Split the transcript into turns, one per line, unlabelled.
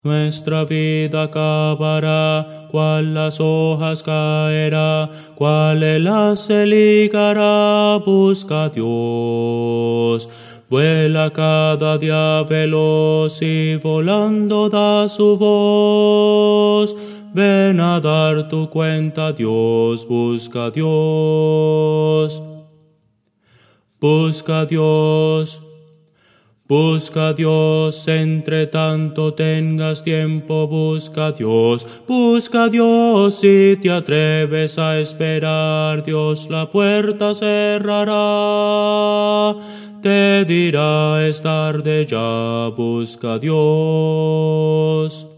Nuestra vida acabará, cual las hojas caerá, cual el haz se ligará, busca a Dios. Vuela cada día veloz y volando da su voz. Ven a dar tu cuenta a Dios, busca a Dios. Busca a Dios. Busca a Dios, entre tanto tengas tiempo, busca a Dios si te atreves a esperar, Dios la puerta cerrará, te dirá es tarde ya, busca a Dios.